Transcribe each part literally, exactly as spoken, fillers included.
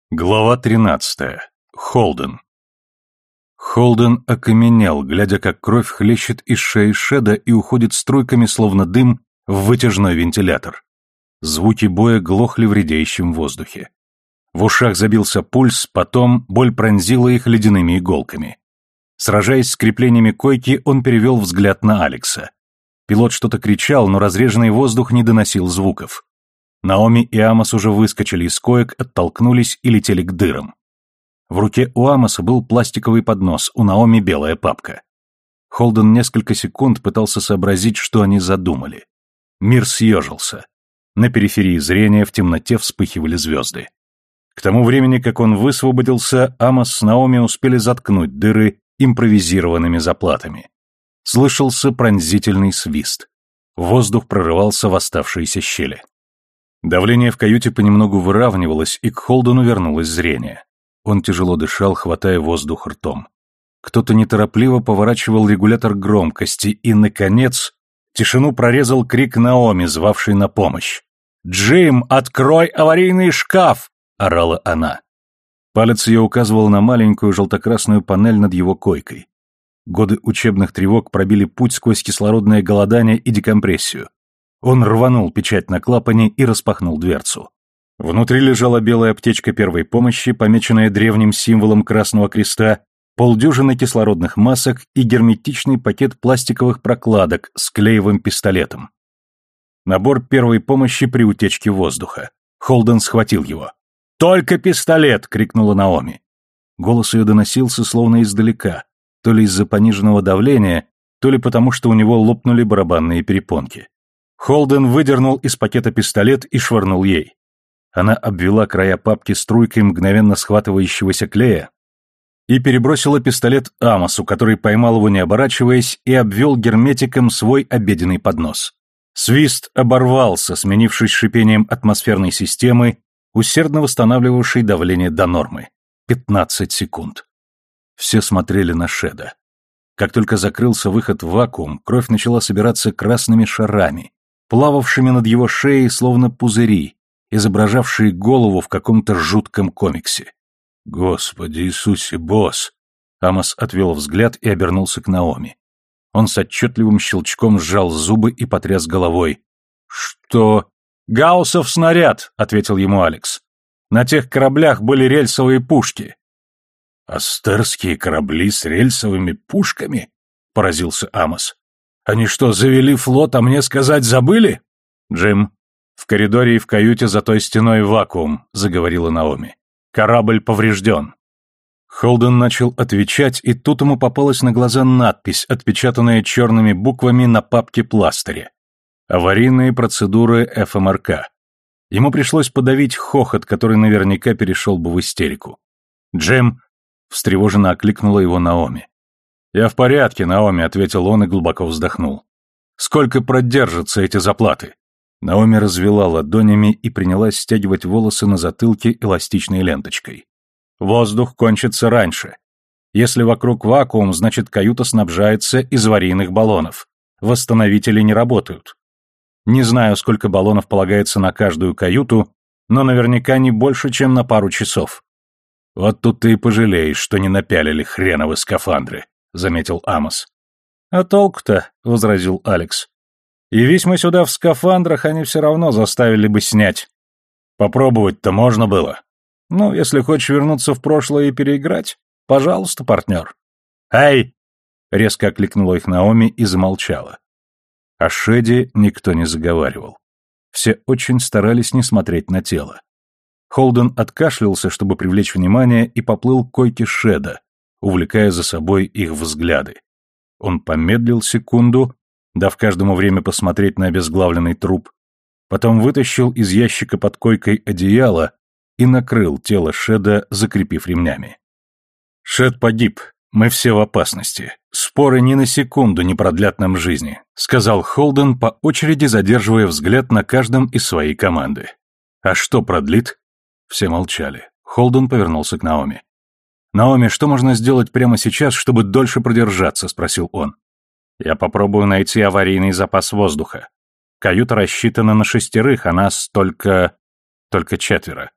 Глава тринадцатая. Холден. Холден окаменел, глядя, как кровь хлещет из шеи Шеда и уходит струйками, словно дым, в вытяжной вентилятор. Звуки боя глохли в редеющем воздухе. В ушах забился пульс, потом боль пронзила их ледяными иголками. Сражаясь с креплениями койки, он перевел взгляд на Алекса. Пилот что-то кричал, но разреженный воздух не доносил звуков. Наоми и Амос уже выскочили из коек, оттолкнулись и летели к дырам. В руке у Амоса был пластиковый поднос, у Наоми белая папка. Холден несколько секунд пытался сообразить, что они задумали. Мир съежился. На периферии зрения в темноте вспыхивали звезды. К тому времени, как он высвободился, Амос с Наоми успели заткнуть дыры импровизированными заплатами. Слышался пронзительный свист. Воздух прорывался в оставшиеся щели. Давление в каюте понемногу выравнивалось, и к Холдену вернулось зрение. Он тяжело дышал, хватая воздух ртом. Кто-то неторопливо поворачивал регулятор громкости, и, наконец, тишину прорезал крик Наоми, звавшей на помощь. «Джим, открой аварийный шкаф!» — орала она. Палец ее указывал на маленькую желтокрасную панель над его койкой. Годы учебных тревог пробили путь сквозь кислородное голодание и декомпрессию. Он рванул печать на клапане и распахнул дверцу. Внутри лежала белая аптечка первой помощи, помеченная древним символом Красного Креста, полдюжины кислородных масок и герметичный пакет пластиковых прокладок с клеевым пистолетом. Набор первой помощи при утечке воздуха. Холден схватил его. «Только пистолет!» — крикнула Наоми. Голос ее доносился словно издалека, то ли из-за пониженного давления, то ли потому, что у него лопнули барабанные перепонки. Холден выдернул из пакета пистолет и швырнул ей. Она обвела края папки струйкой мгновенно схватывающегося клея и перебросила пистолет Амосу, который поймал его не оборачиваясь и обвел герметиком свой обеденный поднос. Свист оборвался, сменившись шипением атмосферной системы, усердно восстанавливавшей давление до нормы. Пятнадцать секунд. Все смотрели на Шеда. Как только закрылся выход в вакуум, кровь начала собираться красными шарами, плававшими над его шеей словно пузыри, изображавшие голову в каком-то жутком комиксе. «Господи Иисусе, босс!» Амос отвел взгляд и обернулся к Наоми. Он с отчетливым щелчком сжал зубы и потряс головой. «Что?» «Гауссов снаряд», — ответил ему Алекс. «На тех кораблях были рельсовые пушки». «Астерские корабли с рельсовыми пушками?» — поразился Амос. «Они что, завели флот, а мне сказать забыли?» «Джим, в коридоре и в каюте за той стеной вакуум», — заговорила Наоми. «Корабль поврежден». Холден начал отвечать, и тут ему попалась на глаза надпись, отпечатанная черными буквами на папке-пластыре. «Аварийные процедуры эф эм эр ка». Ему пришлось подавить хохот, который наверняка перешел бы в истерику. «Джим», — встревоженно окликнула его Наоми. «Я в порядке, Наоми», — ответил он и глубоко вздохнул. «Сколько продержатся эти заплаты?» Наоми развела ладонями и принялась стягивать волосы на затылке эластичной ленточкой. «Воздух кончится раньше. Если вокруг вакуум, значит, каюта снабжается из аварийных баллонов. Восстановители не работают. Не знаю, сколько баллонов полагается на каждую каюту, но наверняка не больше, чем на пару часов». «Вот тут ты и пожалеешь, что не напялили хреновы скафандры», — заметил Амос. «А толку-то?» — возразил Алекс. «Явись мы сюда в скафандрах, они все равно заставили бы снять. Попробовать-то можно было. Ну, если хочешь вернуться в прошлое и переиграть, пожалуйста, партнер». «Эй!» — резко окликнула их Наоми и замолчала. О Шеде никто не заговаривал. Все очень старались не смотреть на тело. Холден откашлялся, чтобы привлечь внимание, и поплыл к койке Шеда, увлекая за собой их взгляды. Он помедлил секунду, дав каждому время посмотреть на обезглавленный труп, потом вытащил из ящика под койкой одеяло и накрыл тело Шеда, закрепив ремнями. «Шед погиб, мы все в опасности. Споры ни на секунду не продлят нам жизни», — сказал Холден, по очереди задерживая взгляд на каждом из своей команды. «А что продлит?» Все молчали. Холден повернулся к Наоми. «Наоми, что можно сделать прямо сейчас, чтобы дольше продержаться?» — спросил он. «Я попробую найти аварийный запас воздуха. Каюта рассчитана на шестерых, а нас только... только четверо.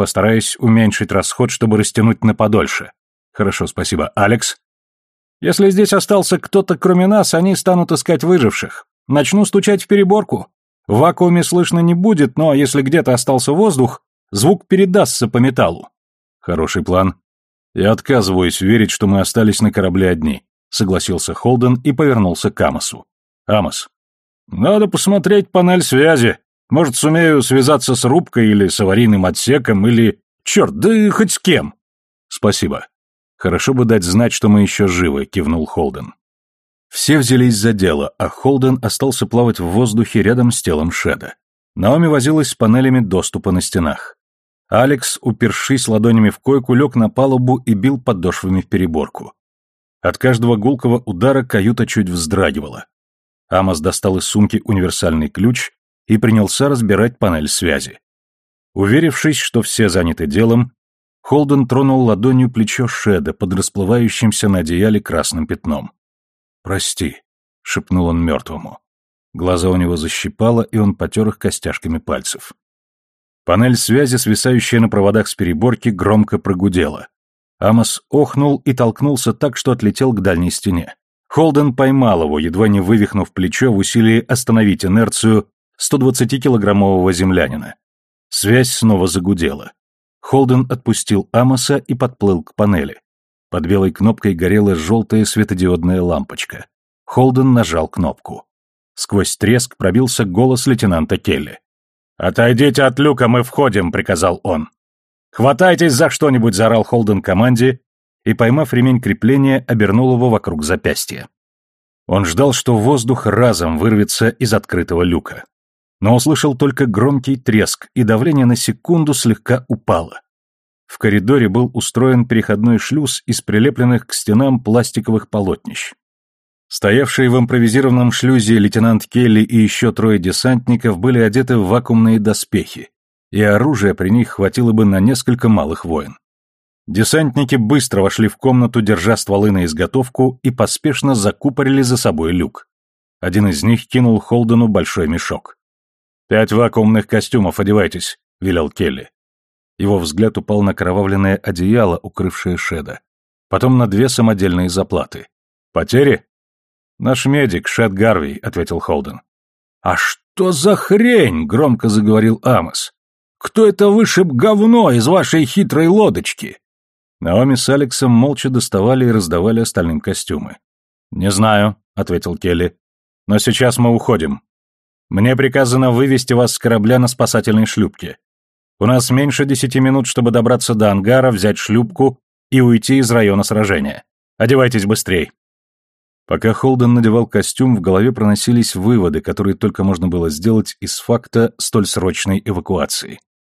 Постараюсь уменьшить расход, чтобы растянуть на подольше. Хорошо, спасибо. Алекс? Если здесь остался кто-то кроме нас, они станут искать выживших. Начну стучать в переборку. В вакууме слышно не будет, но если где-то остался воздух, звук передастся по металлу. Хороший план. Я отказываюсь верить, что мы остались на корабле одни, согласился Холден и повернулся к Амосу. Амос. Надо посмотреть панель связи. Может, сумею связаться с рубкой или с аварийным отсеком, или... Черт, да и хоть с кем. Спасибо. Хорошо бы дать знать, что мы еще живы, кивнул Холден. Все взялись за дело, а Холден остался плавать в воздухе рядом с телом Шеда. Наоми возилась с панелями доступа на стенах. Алекс, упершись ладонями в койку, лег на палубу и бил подошвами в переборку. От каждого гулкого удара каюта чуть вздрагивала. Амос достал из сумки универсальный ключ и принялся разбирать панель связи. Уверившись, что все заняты делом, Холден тронул ладонью плечо Шеда под расплывающимся на одеяле красным пятном. «Прости», — шепнул он мертвому. Глаза у него защипало, и он потер их костяшками пальцев. Панель связи, свисающая на проводах с переборки, громко прогудела. Амос охнул и толкнулся так, что отлетел к дальней стене. Холден поймал его, едва не вывихнув плечо в усилии остановить инерцию сто двадцатикилограммового землянина. Связь снова загудела. Холден отпустил Амоса и подплыл к панели. Под белой кнопкой горела желтая светодиодная лампочка. Холден нажал кнопку. Сквозь треск пробился голос лейтенанта Келли. «Отойдите от люка, мы входим», — приказал он. «Хватайтесь за что-нибудь», — заорал Холден команде, и, поймав ремень крепления, обернул его вокруг запястья. Он ждал, что воздух разом вырвется из открытого люка. Но услышал только громкий треск, и давление на секунду слегка упало. В коридоре был устроен переходной шлюз из прилепленных к стенам пластиковых полотнищ. Стоявшие в импровизированном шлюзе лейтенант Келли и еще трое десантников были одеты в вакуумные доспехи, и оружия при них хватило бы на несколько малых войн. Десантники быстро вошли в комнату, держа стволы на изготовку, и поспешно закупорили за собой люк. Один из них кинул Холдену большой мешок. «Пять вакуумных костюмов, одевайтесь», — велел Келли. Его взгляд упал на кровавленное одеяло, укрывшее Шеда. Потом на две самодельные заплаты. «Потери?» «Наш медик, Шед Гарвей», — ответил Холден. «А что за хрень?» — громко заговорил Амос. «Кто это вышиб говно из вашей хитрой лодочки?» Наоми с Алексом молча доставали и раздавали остальным костюмы. «Не знаю», — ответил Келли. «Но сейчас мы уходим. Мне приказано вывести вас с корабля на спасательной шлюпке. У нас меньше десяти минут, чтобы добраться до ангара, взять шлюпку и уйти из района сражения. Одевайтесь быстрей». Пока Холден надевал костюм, в голове проносились выводы, которые только можно было сделать из факта столь срочной эвакуации.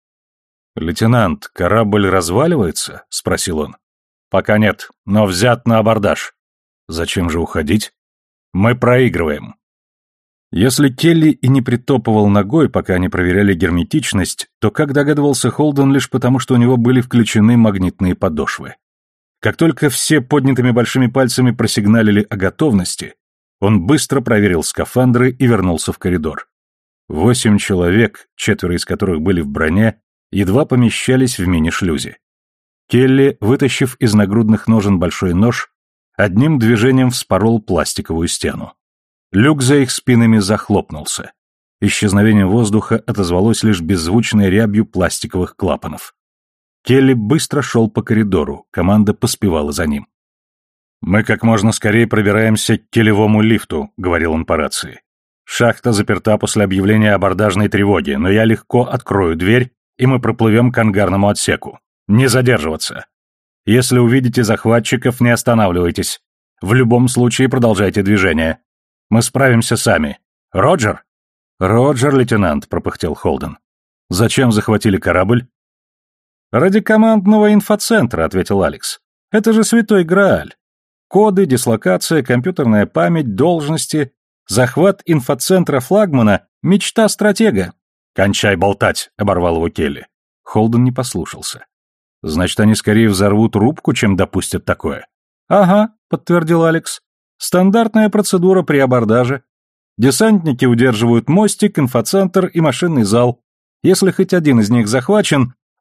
«Лейтенант, корабль разваливается?» — спросил он. «Пока нет, но взят на абордаж». «Зачем же уходить?» «Мы проигрываем». Если Келли и не притопывал ногой, пока они проверяли герметичность, то, как догадывался Холден, лишь потому, что у него были включены магнитные подошвы. Как только все поднятыми большими пальцами просигналили о готовности, он быстро проверил скафандры и вернулся в коридор. Восемь человек, четверо из которых были в броне, едва помещались в мини-шлюзе. Келли, вытащив из нагрудных ножен большой нож, одним движением вспорол пластиковую стену. Люк за их спинами захлопнулся. Исчезновение воздуха отозвалось лишь беззвучной рябью пластиковых клапанов. Келли быстро шел по коридору, команда поспевала за ним. «Мы как можно скорее пробираемся к келевому лифту», — говорил он по рации. «Шахта заперта после объявления абордажной тревоги, но я легко открою дверь, и мы проплывем к ангарному отсеку. Не задерживаться. Если увидите захватчиков, не останавливайтесь. В любом случае продолжайте движение. Мы справимся сами. Роджер?» «Роджер, лейтенант», — пропыхтел Холден. «Зачем захватили корабль?» «Ради командного инфоцентра», — ответил Алекс. «Это же святой Грааль. Коды, дислокация, компьютерная память, должности, захват инфоцентра флагмана — мечта стратега». «Кончай болтать», — оборвал его Келли. Холден не послушался. «Значит, они скорее взорвут рубку, чем допустят такое». «Ага», — подтвердил Алекс. «Стандартная процедура при абордаже. Десантники удерживают мостик, инфоцентр и машинный зал. Если хоть один из них захвачен,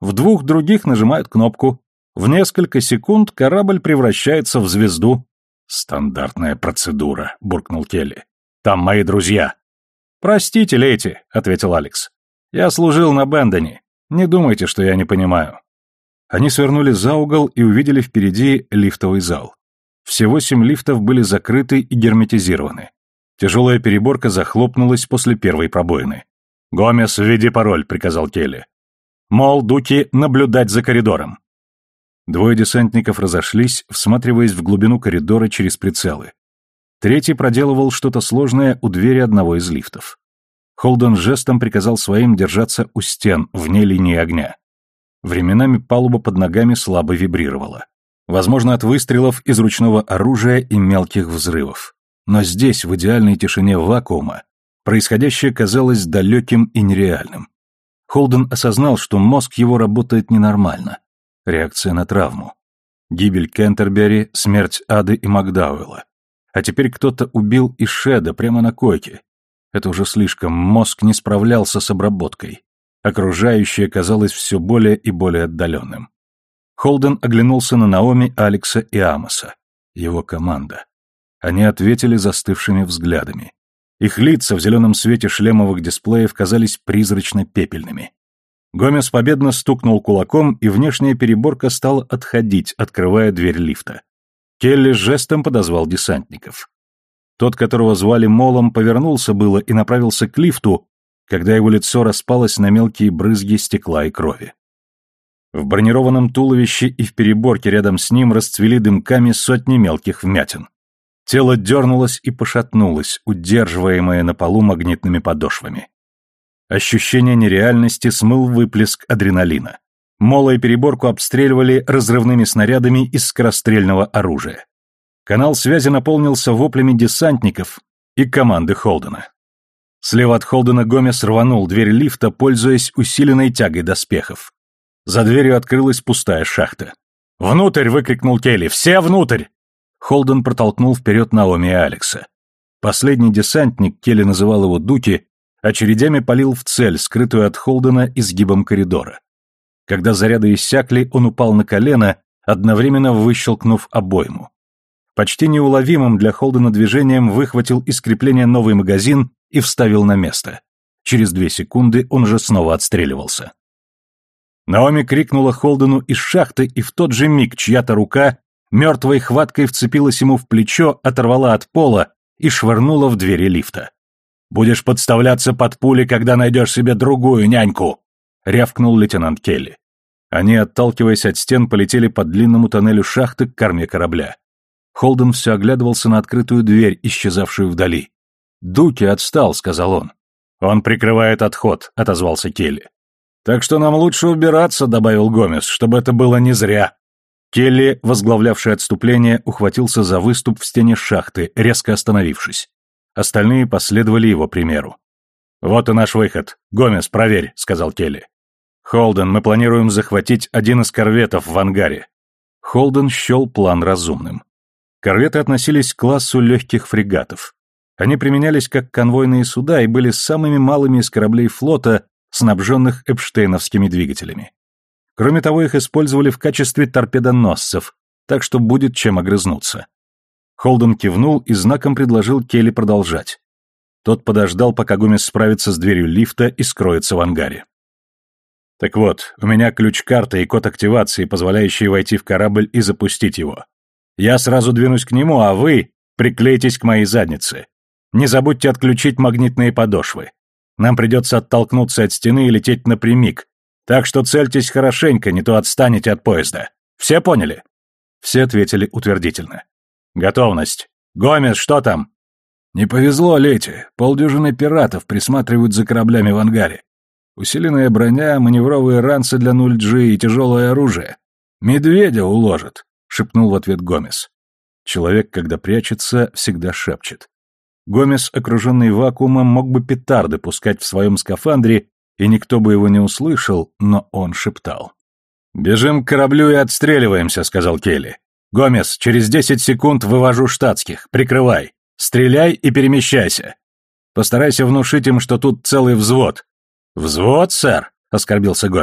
В двух других нажимают кнопку. В несколько секунд корабль превращается в звезду. «Стандартная процедура», — буркнул Келли. «Там мои друзья». «Простите, Лейти», — ответил Алекс. «Я служил на Бендоне. Не думайте, что я не понимаю». Они свернули за угол и увидели впереди лифтовый зал. Все восемь лифтов были закрыты и герметизированы. Тяжелая переборка захлопнулась после первой пробоины. «Гомес, введи пароль», — приказал Келли. «Мол, Дуки, наблюдать за коридором». Двое десантников разошлись, всматриваясь в глубину коридора через прицелы. Третий проделывал что-то сложное у двери одного из лифтов. Холден жестом приказал своим держаться у стен, вне линии огня. Временами палуба под ногами слабо вибрировала. Возможно, от выстрелов из ручного оружия и мелких взрывов. Но здесь, в идеальной тишине вакуума, происходящее казалось далеким и нереальным. Холден осознал, что мозг его работает ненормально. Реакция на травму. Гибель Кентербери, смерть Ады и Макдауэлла. А теперь кто-то убил и Шеда прямо на койке. Это уже слишком, мозг не справлялся с обработкой. Окружающее казалось все более и более отдаленным. Холден оглянулся на Наоми, Алекса и Амоса. Его команда. Они ответили застывшими взглядами. Их лица в зеленом свете шлемовых дисплеев казались призрачно-пепельными. Гомес победно стукнул кулаком, и внешняя переборка стала отходить, открывая дверь лифта. Келли жестом подозвал десантников. Тот, которого звали Молом, повернулся было и направился к лифту, когда его лицо распалось на мелкие брызги стекла и крови. В бронированном туловище и в переборке рядом с ним расцвели дымками сотни мелких вмятин. Тело дернулось и пошатнулось, удерживаемое на полу магнитными подошвами. Ощущение нереальности смыл выплеск адреналина. Мола и переборку обстреливали разрывными снарядами из скорострельного оружия. Канал связи наполнился воплями десантников и команды Холдена. Слева от Холдена Гомес рванул дверь лифта, пользуясь усиленной тягой доспехов. За дверью открылась пустая шахта. «Внутрь!» — выкрикнул Келли. «Все внутрь!» Холден протолкнул вперед Наоми и Алекса. Последний десантник, Келли называл его Дуки, очередями палил в цель, скрытую от Холдена изгибом коридора. Когда заряды иссякли, он упал на колено, одновременно выщелкнув обойму. Почти неуловимым для Холдена движением выхватил из крепления новый магазин и вставил на место. Через две секунды он уже снова отстреливался. Наоми крикнула Холдену из шахты, и в тот же миг чья-то рука мертвой хваткой вцепилась ему в плечо, оторвала от пола и швырнула в двери лифта. «Будешь подставляться под пули, когда найдешь себе другую няньку!» — рявкнул лейтенант Келли. Они, отталкиваясь от стен, полетели по длинному тоннелю шахты к корме корабля. Холден все оглядывался на открытую дверь, исчезавшую вдали. «Дуки отстал», — сказал он. «Он прикрывает отход», — отозвался Келли. «Так что нам лучше убираться», — добавил Гомес, — «чтобы это было не зря». Келли, возглавлявший отступление, ухватился за выступ в стене шахты, резко остановившись. Остальные последовали его примеру. «Вот и наш выход. Гомес, проверь», — сказал Келли. «Холден, мы планируем захватить один из корветов в ангаре». Холден счел план разумным. Корветы относились к классу легких фрегатов. Они применялись как конвойные суда и были самыми малыми из кораблей флота, снабженных эпштейновскими двигателями. Кроме того, их использовали в качестве торпедоносцев, так что будет чем огрызнуться. Холден кивнул и знаком предложил Келли продолжать. Тот подождал, пока Гомес справится с дверью лифта и скроется в ангаре. «Так вот, у меня ключ-карта и код активации, позволяющий войти в корабль и запустить его. Я сразу двинусь к нему, а вы приклейтесь к моей заднице. Не забудьте отключить магнитные подошвы. Нам придется оттолкнуться от стены и лететь напрямик, так что цельтесь хорошенько, не то отстанете от поезда. Все поняли?» Все ответили утвердительно. «Готовность. Гомес, что там?» «Не повезло, Лети. Полдюжины пиратов присматривают за кораблями в ангаре. Усиленная броня, маневровые ранцы для нуль джи и тяжелое оружие. Медведя уложат», — шепнул в ответ Гомес. Человек, когда прячется, всегда шепчет. Гомес, окруженный вакуумом, мог бы петарды пускать в своем скафандре, и никто бы его не услышал, но он шептал. «Бежим к кораблю и отстреливаемся», — сказал Келли. «Гомес, через десять секунд вывожу штатских. Прикрывай. Стреляй и перемещайся. Постарайся внушить им, что тут целый взвод». «Взвод, сэр?» — оскорбился Гомес.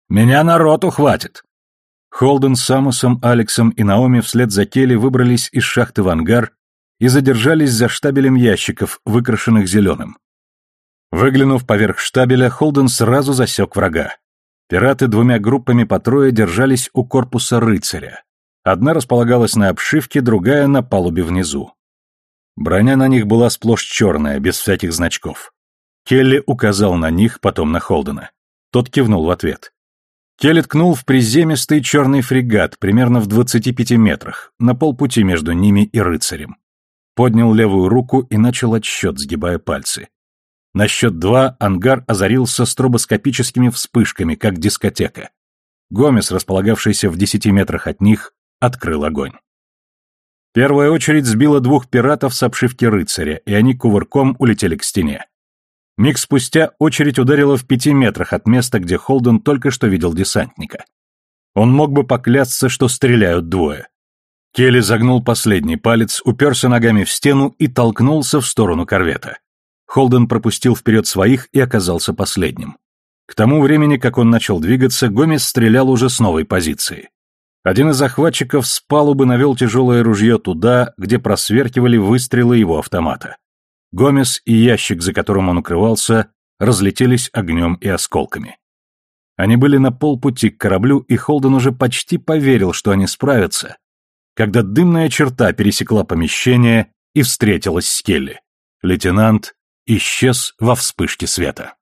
Меня народу хватит!» Холден с Самусом, Алексом и Наоми вслед за Келли выбрались из шахты в ангар и задержались за штабелем ящиков, выкрашенных зеленым. Выглянув поверх штабеля, Холден сразу засек врага. Пираты двумя группами по трое держались у корпуса рыцаря. Одна располагалась на обшивке, другая на палубе внизу. Броня на них была сплошь черная, без всяких значков. Келли указал на них, потом на Холдена. Тот кивнул в ответ. Келли ткнул в приземистый черный фрегат, примерно в двадцати пяти метрах, на полпути между ними и рыцарем. Поднял левую руку и начал отсчет, сгибая пальцы. На счет два ангар озарился стробоскопическими вспышками, как дискотека. Гомес, располагавшийся в десяти метрах от них, открыл огонь. Первая очередь сбила двух пиратов с обшивки рыцаря, и они кувырком улетели к стене. Миг спустя очередь ударила в пяти метрах от места, где Холден только что видел десантника. Он мог бы поклясться, что стреляют двое. Келли загнул последний палец, уперся ногами в стену и толкнулся в сторону корвета. Холден пропустил вперед своих и оказался последним. К тому времени, как он начал двигаться, Гомес стрелял уже с новой позиции. Один из захватчиков с палубы навел тяжелое ружье туда, где просверкивали выстрелы его автомата. Гомес и ящик, за которым он укрывался, разлетелись огнем и осколками. Они были на полпути к кораблю, и Холден уже почти поверил, что они справятся, когда дымная черта пересекла помещение и встретилась с Келли. Лейтенант исчез во вспышке света.